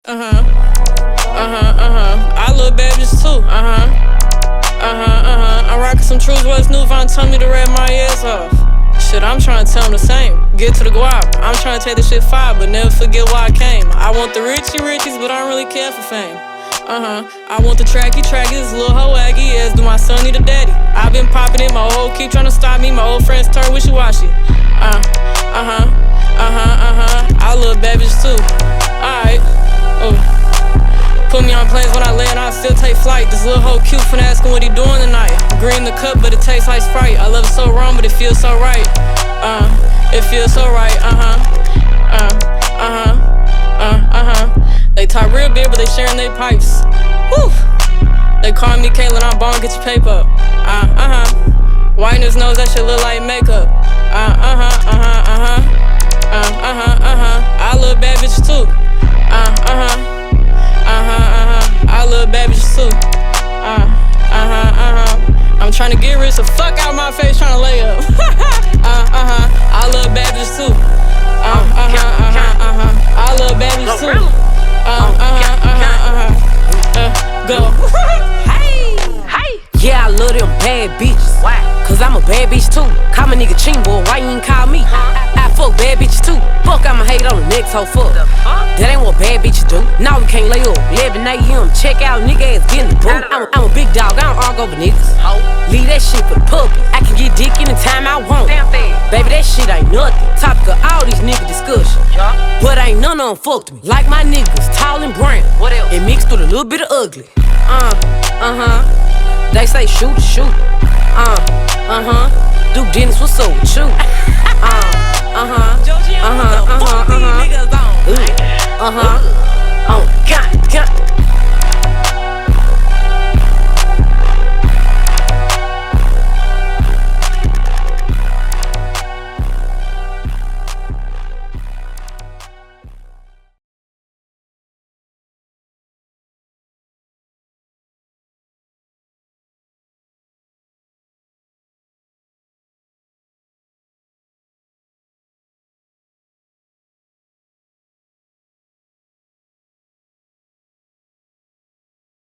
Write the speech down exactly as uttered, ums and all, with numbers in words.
Uh-huh. Uh-huh, uh-huh. I love bad bitches too. Uh-huh. Uh-huh, uh-huh. I'm rocking some Trues West New Von tell me to rap my ass off. Shit, I'm trying to tell them the same. Get to the guap. I'm trying to take this shit fire, but never forget why I came. I want the richy richies, but I don't really care for fame. Uh-huh. I want the tracky trackies, little hoe aggy as do my son need a daddy. I've been popping it, my old keep trying to stop me. My old friends turn wishy-washy. Uh, uh-huh. Uh-huh, uh-huh. I love bad bitches too. Alright. Oh. Put me on planes when I land, I still take flight. This little hoe cute finna asking what he doing tonight. Green the cup, but it tastes like Sprite. I love it so wrong, but it feels so right. Uh, it feels so right. Uh-huh. Uh, uh-huh. Uh, uh-huh. They talk real big, but they sharing their pipes. Woo! They call me Caitlin, I'm born, get your paper up. Uh, uh-huh. Whiteness knows that shit look like makeup. Uh, uh-huh, uh-huh, uh-huh. Uh, uh-huh, uh-huh. I love bad bitches too. Uh, uh-huh. Uh-huh, uh-huh, I love bad bitches too. Uh, uh-huh, uh-huh. I'm tryna get rich, so fuck out my face tryna lay up. uh, uh-huh, I love bad bitches too. Uh, uh-huh, uh-huh, uh-huh. I love bad bitches too. Uh, uh-huh, uh-huh, uh-huh. Uh, go. Hey, hey. Yeah, I love them bad bitches. Why? Cause I'm a bad bitch too. Call my nigga Ching boy, why you ain't call me? Huh? I, I fuck bad bitches too. Fuck, I'ma hate on the next hoe fuck. That ain't what bad bitches do. Now we can't lay up. eleven a m check out, nigga ass getting the boot. I'm, I'm a big dog, I don't argue over niggas. Leave that shit for the puppy. I can get dick anytime I want. Baby, that shit ain't nothing. Topic of all these nigga discussion. But ain't none of them fucked me. Like my niggas, tall and brown. What else? And mixed with a little bit of ugly. Uh, uh-huh. They say shoot, shoot. Uh, uh-huh. Duke Dennis, what's up with you? Uh, uh-huh. Uh-huh, uh-huh, uh-huh. Uh-huh.